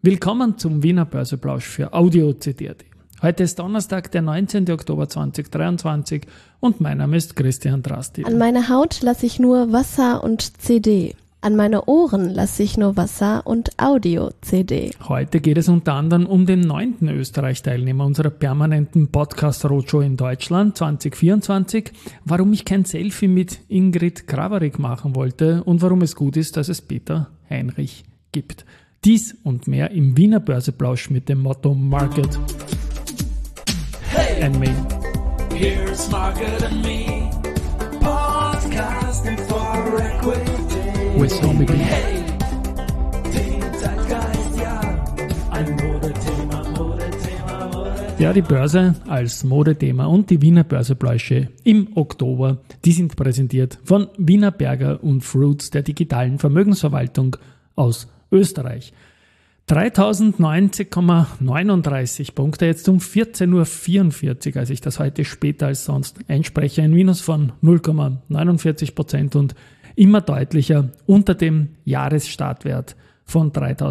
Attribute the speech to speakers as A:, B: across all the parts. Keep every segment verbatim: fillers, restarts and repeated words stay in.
A: Willkommen zum Wiener Börseplausch für Audio C D punkt A T. Heute ist Donnerstag, der neunzehnten Oktober zweitausenddreiundzwanzig und mein Name ist Christian Drastil.
B: An meine Haut lasse ich nur Wasser und C D. An meine Ohren lasse ich nur Wasser und Audio-C D.
A: Heute geht es unter anderem um den neunten Österreich-Teilnehmer unserer permanenten Podcast-Roadshow in Deutschland zwanzig vierundzwanzig, warum ich kein Selfie mit Ingrid Krawalik machen wollte und warum es gut ist, dass es Peter Heinrich gibt. Dies und mehr im Wiener Börseplausch mit dem Motto Market
C: Hey,
A: and Me.
C: here's Market and Me, podcasting for equity.
A: With Tommy B.
C: Hey, den Zeitgeist, ja, ein Modethema, Modethema, Modethema.
A: Ja, die Börse als Modethema und die Wiener Börsepläusche im Oktober, die sind präsentiert von Wiener Berger und Fruits, der digitalen Vermögensverwaltung aus Österreich. dreitausendneunzig Komma neununddreißig Punkte, jetzt um vierzehn Uhr vierundvierzig, als ich das heute später als sonst einspreche, ein Minus von null Komma neunundvierzig Prozent und immer deutlicher unter dem Jahresstartwert von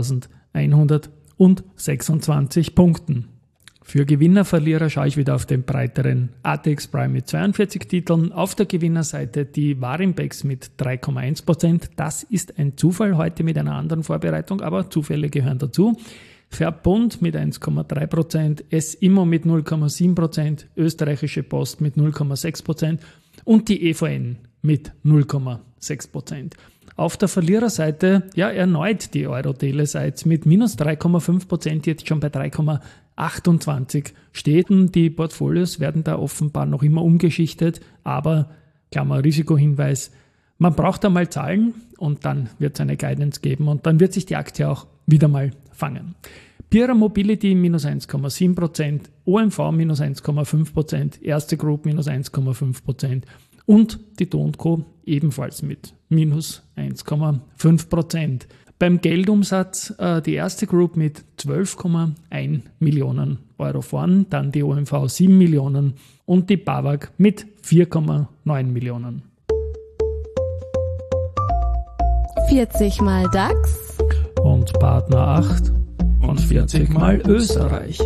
A: dreitausendeinhundertsechsundzwanzig Punkten. Für Gewinner, Verlierer schaue ich wieder auf den breiteren A T X Prime mit zweiundvierzig Titeln. Auf der Gewinnerseite die Warimbex mit drei Komma eins Prozent. Das ist ein Zufall heute mit einer anderen Vorbereitung, aber Zufälle gehören dazu. Verbund mit eins Komma drei Prozent, S-Immo mit null Komma sieben Prozent, Österreichische Post mit null Komma sechs Prozent und die E V N mit null Komma sechs Prozent. Auf der Verliererseite, ja, erneut die Euro-Telesites mit minus drei Komma fünf Prozent, jetzt schon bei drei Komma achtundzwanzig steht. Die Portfolios werden da offenbar noch immer umgeschichtet, aber, Klammer, Risikohinweis, man braucht einmal Zahlen und dann wird es eine Guidance geben und dann wird sich die Aktie auch wieder mal fangen. Pira Mobility minus eins Komma sieben Prozent, O M V minus eins Komma fünf Prozent, Erste Group minus eins Komma fünf Prozent und die Do und Co. ebenfalls mit minus eins Komma fünf Prozent. Beim Geldumsatz äh, die Erste Group mit zwölf Komma eins Millionen Euro vorn, dann die O M V sieben Millionen und die BAWAG mit vier Komma neun Millionen.
B: vierzig mal DAX
A: Und Partner acht und vierzig mal Österreich.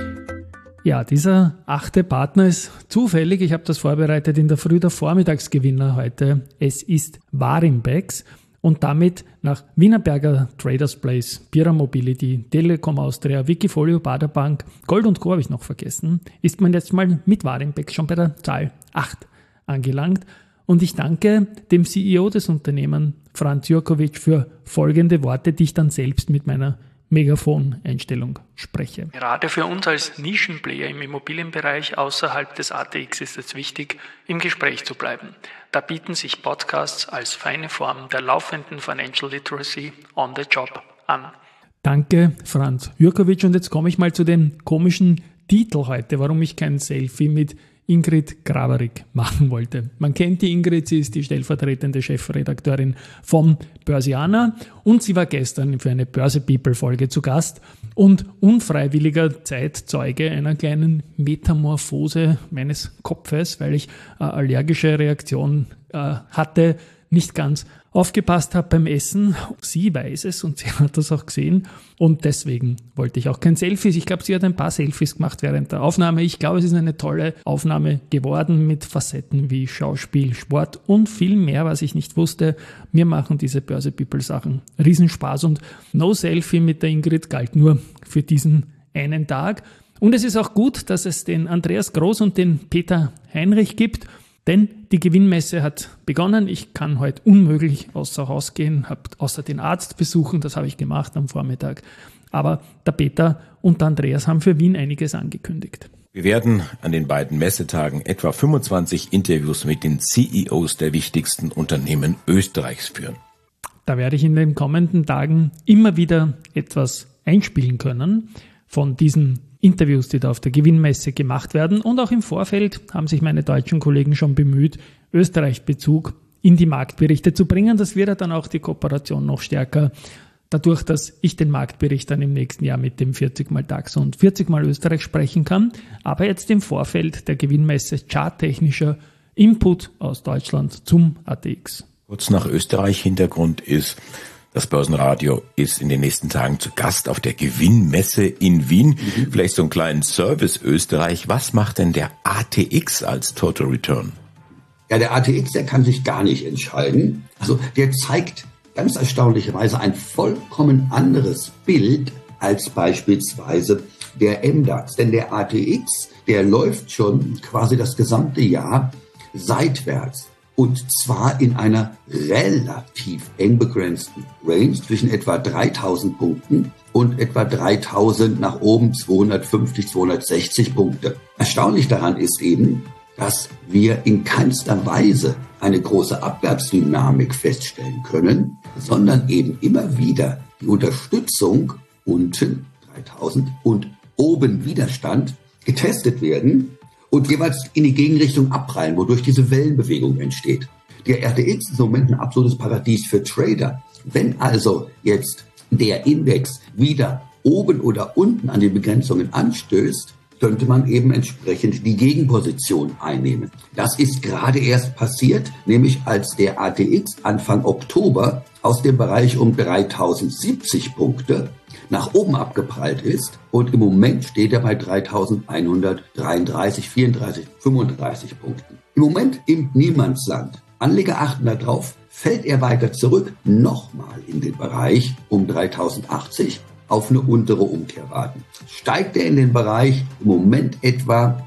A: Ja, dieser achte Partner ist zufällig, ich habe das vorbereitet in der Früh der Vormittagsgewinner heute. Es ist Warimbex und damit nach Wiener Berger Traders Place, Pira Mobility, Telekom Austria, Wikifolio, Baderbank, Gold und Co. habe ich noch vergessen, ist man jetzt mal mit Warimbex schon bei der Zahl acht angelangt. Und ich danke dem C E O des Unternehmens, Franz Jurkovic, für folgende Worte, die ich dann selbst mit meiner Megafon-Einstellung spreche. Gerade für uns als Nischenplayer im Immobilienbereich außerhalb des A T X ist es wichtig, im Gespräch zu bleiben. Da bieten sich Podcasts als feine Form der laufenden Financial Literacy on the Job an. Danke, Franz Jurkovic. Und jetzt komme ich mal zu dem komischen Titel heute, warum ich kein Selfie mit Ingrid Krawalik machen wollte. Man kennt die Ingrid, sie ist die stellvertretende Chefredakteurin vom Börsianer und sie war gestern für eine Börse-People-Folge zu Gast und unfreiwilliger Zeitzeuge einer kleinen Metamorphose meines Kopfes, weil ich äh, allergische Reaktion äh, hatte, nicht ganz aufgepasst habe beim Essen. Sie weiß es und sie hat das auch gesehen und deswegen wollte ich auch kein Selfies. Ich glaube, sie hat ein paar Selfies gemacht während der Aufnahme. Ich glaube, es ist eine tolle Aufnahme geworden mit Facetten wie Schauspiel, Sport und viel mehr, was ich nicht wusste. Mir machen diese Börse-People-Sachen Riesenspaß und No Selfie mit der Ingrid galt nur für diesen einen Tag. Und es ist auch gut, dass es den Andreas Groß und den Peter Heinrich gibt, denn die Gewinnmesse hat begonnen. Ich kann heute unmöglich außer Haus gehen, habe außer den Arzt besuchen, das habe ich gemacht am Vormittag. Aber der Peter und der Andreas haben für Wien einiges angekündigt.
D: Wir werden an den beiden Messetagen etwa fünfundzwanzig Interviews mit den C E Os der wichtigsten Unternehmen Österreichs führen.
A: Da werde ich in den kommenden Tagen immer wieder etwas einspielen können von diesen Interviews, die da auf der Gewinnmesse gemacht werden. Und auch im Vorfeld haben sich meine deutschen Kollegen schon bemüht, Österreich-Bezug in die Marktberichte zu bringen. Das wird ja dann auch die Kooperation noch stärker, dadurch, dass ich den Marktbericht dann im nächsten Jahr mit dem vierzig mal DAX und vierzig mal Österreich sprechen kann. Aber jetzt im Vorfeld der Gewinnmesse charttechnischer Input aus Deutschland zum A T X.
D: Kurz nach Österreich. Hintergrund ist Das Börsenradio ist in den nächsten Tagen zu Gast auf der Gewinnmesse in Wien. Mhm. Vielleicht so einen kleinen Service Österreich. Was macht denn der A T X als Total Return?
E: Ja, der A T X, der kann sich gar nicht entscheiden. Also der zeigt ganz erstaunlicherweise ein vollkommen anderes Bild als beispielsweise der M DAX. Denn der A T X, der läuft schon quasi das gesamte Jahr seitwärts. Und zwar in einer relativ eng begrenzten Range zwischen etwa dreitausend Punkten und etwa dreitausend nach oben zweihundertfünfzig, zweihundertsechzig Punkte. Erstaunlich daran ist eben, dass wir in keinster Weise eine große Abwärtsdynamik feststellen können, sondern eben immer wieder die Unterstützung unten dreitausend und oben Widerstand getestet werden und jeweils in die Gegenrichtung abprallen, wodurch diese Wellenbewegung entsteht. Der A T X ist im Moment ein absolutes Paradies für Trader. Wenn also jetzt der Index wieder oben oder unten an den Begrenzungen anstößt, könnte man eben entsprechend die Gegenposition einnehmen. Das ist gerade erst passiert, nämlich als der A T X Anfang Oktober aus dem Bereich um dreitausendsiebzig Punkte nach oben abgeprallt ist und im Moment steht er bei dreitausendeinhundertdreiunddreißig, vierunddreißig, fünfunddreißig Punkten. Im Moment im Niemandsland. Anleger achten darauf, fällt er weiter zurück, nochmal in den Bereich um dreitausendachtzig auf eine untere Umkehr warten. Steigt er in den Bereich im Moment etwa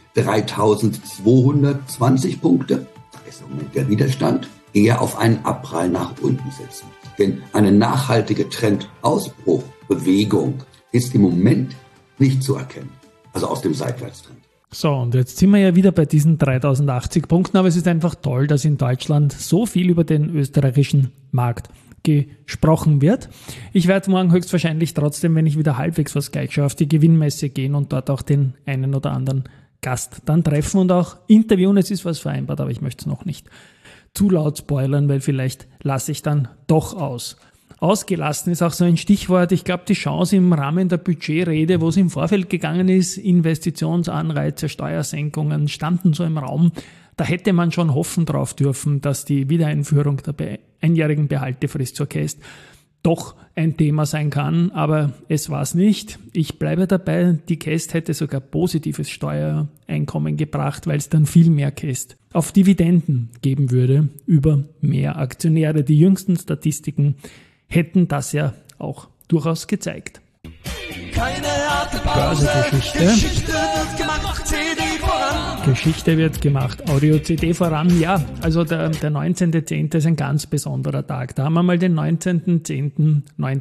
E: dreitausendzweihundertzwanzig Punkte, da ist im Moment der Widerstand, eher auf einen Abprall nach unten setzen. Denn eine nachhaltige Trendausbruchbewegung ist im Moment nicht zu erkennen. Also aus dem Seitwärtstrend.
A: So, und jetzt sind wir ja wieder bei diesen dreitausendachtzig Punkten, aber es ist einfach toll, dass in Deutschland so viel über den österreichischen Markt gesprochen wird. Ich werde morgen höchstwahrscheinlich trotzdem, wenn ich wieder halbwegs was gleich schaue, auf die Gewinnmesse gehen und dort auch den einen oder anderen Gast dann treffen und auch interviewen. Es ist was vereinbart, aber ich möchte es noch nicht zu laut spoilern, weil vielleicht lasse ich dann doch aus. Ausgelassen ist auch so ein Stichwort. Ich glaube, die Chance im Rahmen der Budgetrede, wo es im Vorfeld gegangen ist, Investitionsanreize, Steuersenkungen standen so im Raum. Da hätte man schon hoffen drauf dürfen, dass die Wiedereinführung der einjährigen Behaltefrist zur K E S T doch ein Thema sein kann, aber es war es nicht. Ich bleibe dabei, die K E S T hätte sogar positives Steuereinkommen gebracht, weil es dann viel mehr K E S T auf Dividenden geben würde über mehr Aktionäre. Die jüngsten Statistiken hätten das ja auch durchaus gezeigt.
C: Keine harte Pause.
A: Börsengeschichte.
C: Geschichte wird gemacht, C D voran.
A: Geschichte wird gemacht, Audio-C D voran. Ja, also der, der neunzehnter zehnter ist ein ganz besonderer Tag. Da haben wir mal den neunzehnter zehnter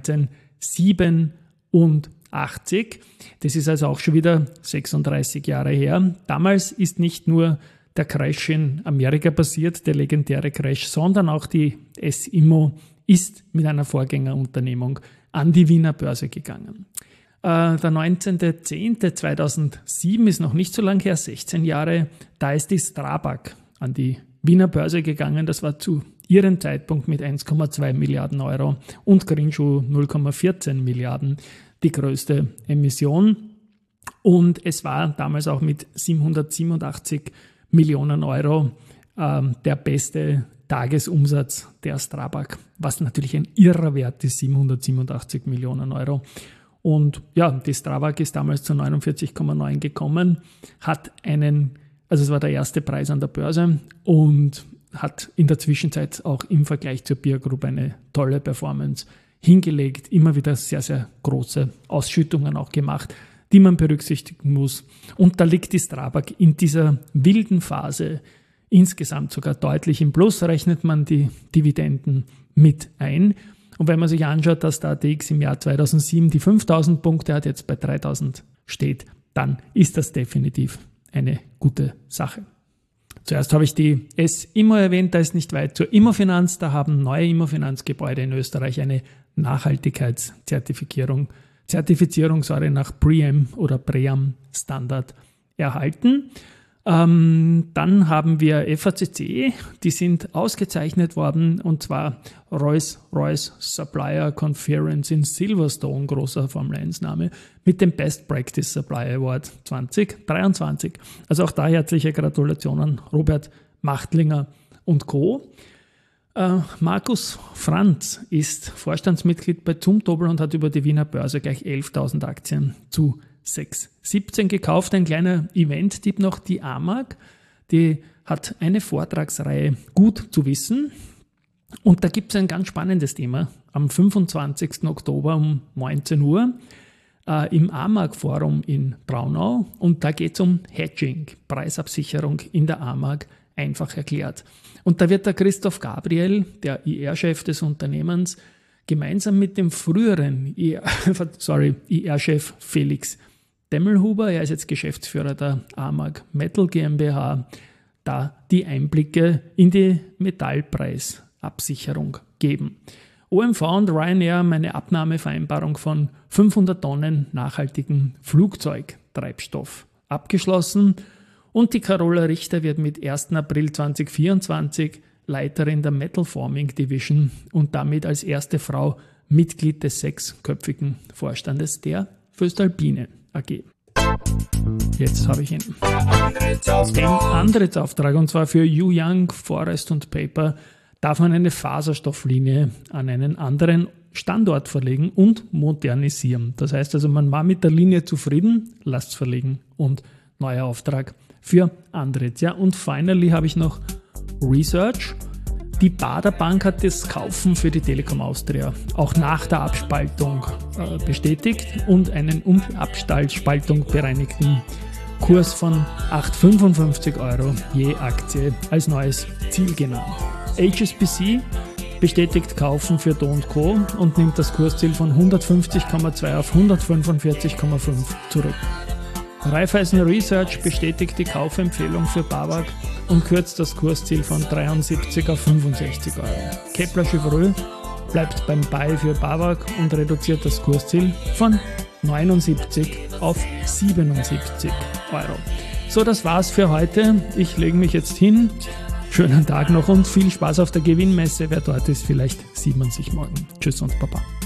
A: neunzehnhundertsiebenundachtzig. Das ist also auch schon wieder sechsunddreißig Jahre her. Damals ist nicht nur der Crash in Amerika passiert, der legendäre Crash, sondern auch die S-Immo ist mit einer Vorgängerunternehmung an die Wiener Börse gegangen. Äh, der neunzehnter zehnter zweitausendsieben ist noch nicht so lang her, sechzehn Jahre, da ist die Strabag an die Wiener Börse gegangen. Das war zu ihrem Zeitpunkt mit eins Komma zwei Milliarden Euro und Greensill null Komma vierzehn Milliarden die größte Emission. Und es war damals auch mit siebenhundertsiebenundachtzig Millionen Euro äh, der beste Tagesumsatz der Strabag, was natürlich ein irrer Wert ist, siebenhundertsiebenundachtzig Millionen Euro. Und ja, die Strabag ist damals zu neunundvierzig Komma neun gekommen, hat einen, also es war der erste Preis an der Börse und hat in der Zwischenzeit auch im Vergleich zur Peer Group eine tolle Performance hingelegt, immer wieder sehr, sehr große Ausschüttungen auch gemacht, die man berücksichtigen muss. Und da liegt die Strabag in dieser wilden Phase insgesamt sogar deutlich im Plus, rechnet man die Dividenden mit ein. Und wenn man sich anschaut, dass der A T X im Jahr zweitausendsieben die fünftausend Punkte hat, jetzt bei dreitausend steht, dann ist das definitiv eine gute Sache. Zuerst habe ich die S-Immo erwähnt, da ist nicht weit zur Immofinanz. Da haben neue Immofinanzgebäude in Österreich eine Nachhaltigkeitszertifizierung Zertifizierung sorry, nach BREEAM oder BREEAM Standard erhalten. Ähm, dann haben wir F A C C, die sind ausgezeichnet worden, und zwar Rolls-Royce Supplier Conference in Silverstone, großer Formel eins Name, mit dem Best Practice Supplier Award zwanzig dreiundzwanzig. Also auch da herzliche Gratulation an Robert Machtlinger und Co. Äh, Markus Franz ist Vorstandsmitglied bei Zumtobel und hat über die Wiener Börse gleich elftausend Aktien zu sechs Komma siebzehn gekauft. Ein kleiner Event-Tipp noch, die A M A G, die hat eine Vortragsreihe Gut zu wissen. Und da gibt es ein ganz spannendes Thema am fünfundzwanzigsten Oktober um neunzehn Uhr äh, im A M A G-Forum in Braunau. Und da geht es um Hedging, Preisabsicherung in der A M A G, einfach erklärt. Und da wird der Christoph Gabriel, der I R-Chef des Unternehmens, gemeinsam mit dem früheren I R, sorry, I R-Chef Felix Demmelhuber, er ist jetzt Geschäftsführer der A M A G Metal GmbH, da die Einblicke in die Metallpreisabsicherung geben. O M V und Ryanair haben eine Abnahmevereinbarung von fünfhundert Tonnen nachhaltigen Flugzeugtreibstoff abgeschlossen und die Carola Richter wird mit ersten April zweitausendvierundzwanzig Leiterin der Metal Forming Division und damit als erste Frau Mitglied des sechsköpfigen Vorstandes der Voestalpine A G. Jetzt habe ich ihn. Den Antrittsauftrag, und zwar für Yu Young, Forest und Paper, darf man eine Faserstofflinie an einen anderen Standort verlegen und modernisieren. Das heißt also, man war mit der Linie zufrieden, lasst es verlegen und neuer Auftrag für Andritz. Ja, und finally habe ich noch Research. Die Baader Bank hat das Kaufen für die Telekom Austria auch nach der Abspaltung äh, bestätigt und einen um Abspaltung bereinigten Kurs von acht Komma fünfundfünfzig Euro je Aktie als neues Ziel genannt. H S B C bestätigt Kaufen für Do und Co. und nimmt das Kursziel von hundertfünfzig Komma zwei auf hundertfünfundvierzig Komma fünf zurück. Raiffeisen Research bestätigt die Kaufempfehlung für BAWAG und kürzt das Kursziel von dreiundsiebzig auf fünfundsechzig Euro. Kepler Chevreux bleibt beim Buy für BAWAG und reduziert das Kursziel von neunundsiebzig auf siebenundsiebzig Euro. So, das war's für heute. Ich lege mich jetzt hin. Schönen Tag noch und viel Spaß auf der Gewinnmesse. Wer dort ist, vielleicht sieht man sich morgen. Tschüss und Baba.